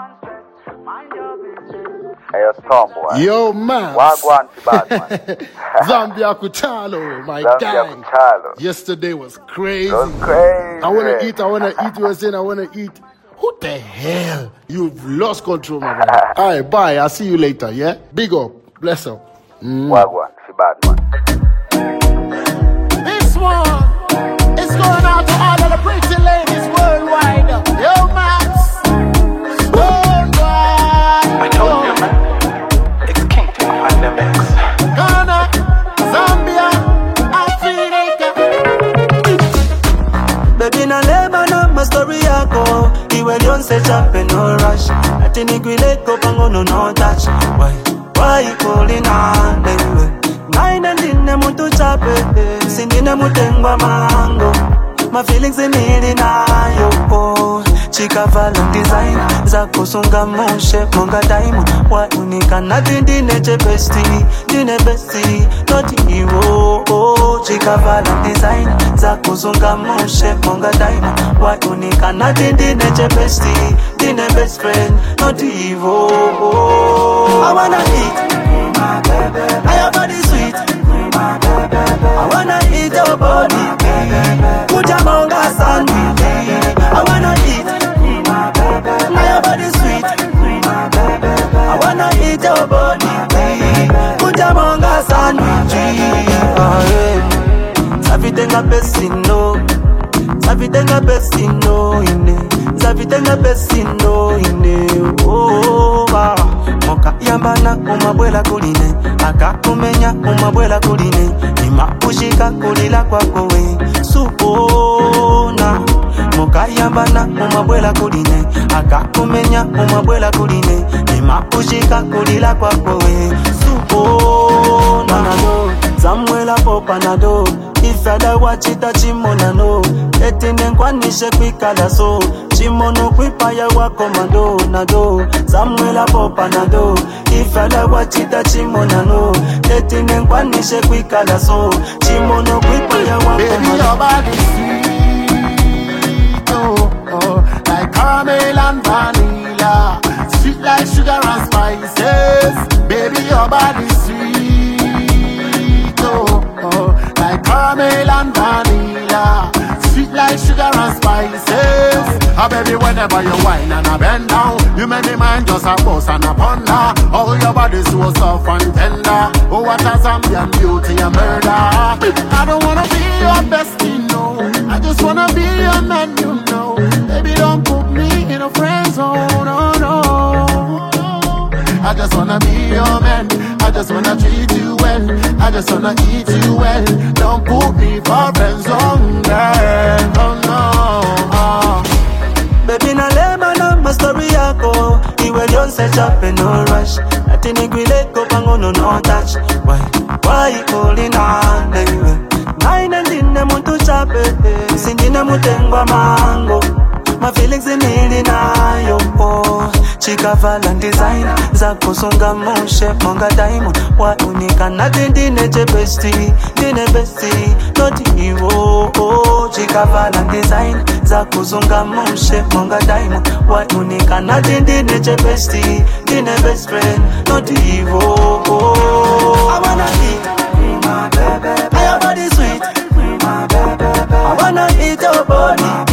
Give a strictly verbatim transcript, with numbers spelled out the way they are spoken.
Hey, Stormboy. Yo, man. Wagwan to bad, man. Zambia Kutalo, my Zambia guy. Kutalo. Yesterday was crazy. It was crazy. I want to eat, I want to eat. You were saying I want to eat. Who the hell? You've lost control, my brother. All right, bye. I'll see you later, yeah? Big up. Bless up. Mm. Wagwan to bad, man. This one is going out to all of the pretty ladies worldwide. Yo, Max. Worldwide. I told you, man. It's King to my mix. Ghana, Zambia, Africa. Baby na lema na my story yako. Iwe lionse chape no rush. Ati nigwileko pango no no touch. Why, why you calling on baby? Naina ndine mutu chape. Sindine mutengwa mango. My feelings in need na yo. Oh, chika vala design. Zako songa moshe monga time. Why unika nothing dine je bestie. Dine bestie. Not hero. Oh, chika vala design. Zako songa moshe monga time. Why unika nothing dine je bestie. Dine best friend. Not hero. Oh, I wanna eat my baby. I your body sweet. I wanna eat your body. Put your mouth on me. I wanna eat my baby. Now your body sweet. I wanna eat your body. Put your mouth on me. Savitenga pesino. Savitenga pesino ine. Savitenga pesino ine. Oh, ah. Moka yambana umabwela kuline. Akakumenya umabwela kuline. Ima ushika kulila kwa kowe. Supona Moka yambana umabwela kuline. Akakumenya umabwela kuline. Ima ushika kulila kwa kowe. Supona Nado Zamwela popa nado Ifada wachita chimona no Etine nkwanishe kwikala so Chimono kwipaya wako mando nado Zamwela popa nado Ifada wachita chimona no Etine nkwanishe kwikala so Chimono kwipaya wako mando Baby, your body sweet, oh, oh, like caramel and vanilla, sweet like sugar and spices. Baby, your body sweet, oh, oh, like caramel and vanilla, sweet like sugar and spices. Oh, baby, whenever you whine and I bend down, you make me mind just a bust and a ponder. Oh, your body so soft and tender. Oh, what a Zambian beauty and murder. I don't wanna be your bestie, no. I just wanna be your man, you know. Baby, don't put me in a friend zone, oh no. I just wanna be your man. I just wanna treat you well. I just wanna eat you well. Don't put me for friend zone, girl, oh no. Oh. Baby na lema na my story yako. Iwe lionse chape no rush. Ati nigwileko pango no no touch. Why, why you calling on baby? Naina ndine muntu chape. Sindine mutengwa mango. My feelings in need na yo. Oh, chika vala design. Zako songa moshe monga diamond. Why unika nothing dine je bestie. Dine bestie. Not hero. Oh, chika vala design. Zako songa moshe monga diamond. Why unika nothing dine je bestie. Dine best friend. Not hero. Oh, I wanna eat my baby. I your body sweet. I wanna eat your body.